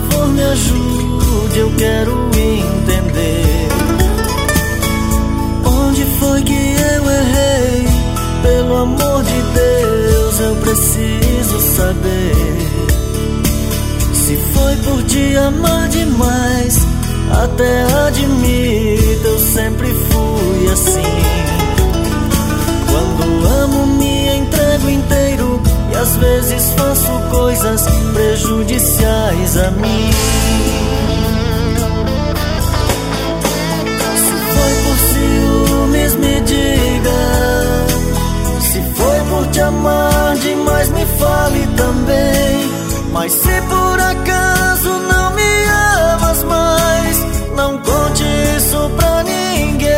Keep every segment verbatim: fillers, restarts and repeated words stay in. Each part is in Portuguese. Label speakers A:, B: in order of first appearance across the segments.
A: favor me ajude, eu quero entender. Onde foi que eu errei? Pelo amor de Deus, eu preciso saber. Se foi por te amar demais, até admito, eu sempre fui assim. Quando amo me entrego inteiro, e às vezes faço coisas prejudiciais a mim. Se foi por ciúmes, me diga. Se foi por te amar demais, me fale também. Mas se por acaso não me amas mais, não conte isso pra ninguém.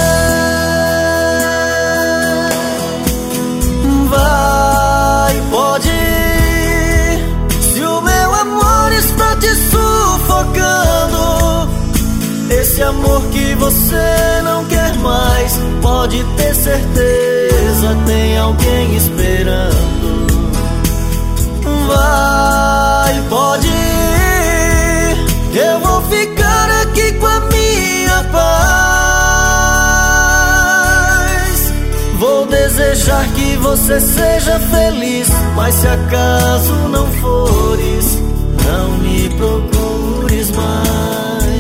A: Vai, pode ir. Se o meu amor está te sufocando, esse amor que você não quer mais, pode ter certeza, tem alguém esperando. Vai, pode ir. Eu vou ficar aqui com a minha paz. Vou desejar que você seja feliz, mas se acaso não fores, não me procures mais.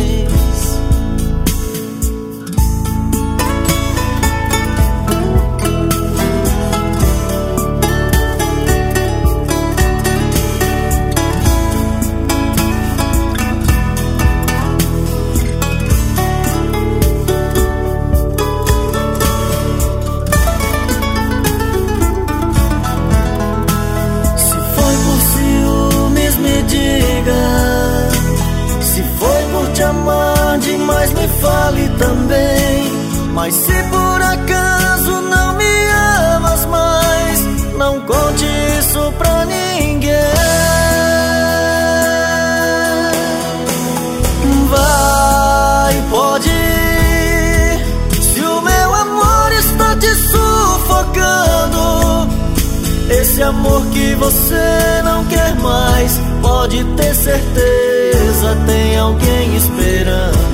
A: Mas me fale também. Mas se por acaso não me amas mais, não conte isso pra ninguém. Vai, pode ir. Se o meu amor está te sufocando, esse amor que você não quer mais, pode ter certeza, tem alguém esperando.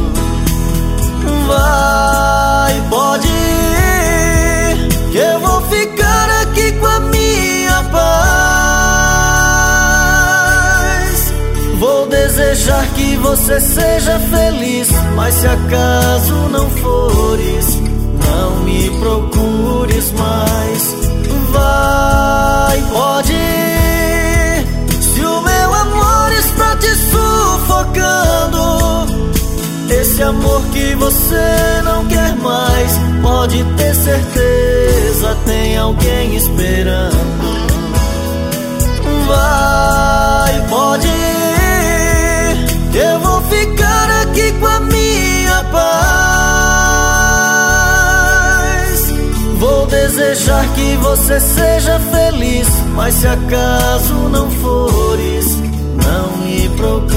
A: Vai, pode ir, que eu vou ficar aqui com a minha paz. Vou desejar que você seja feliz, mas se acaso não fores, não me procures mais. Vai, pode ir. Se o meu amor está te sufocando, esse amor que você não quer mais, pode ter certeza, tem alguém esperando. Vai, pode ir. Eu vou ficar aqui com a minha paz. Vou desejar que você seja feliz, mas se acaso não fores, não me procure.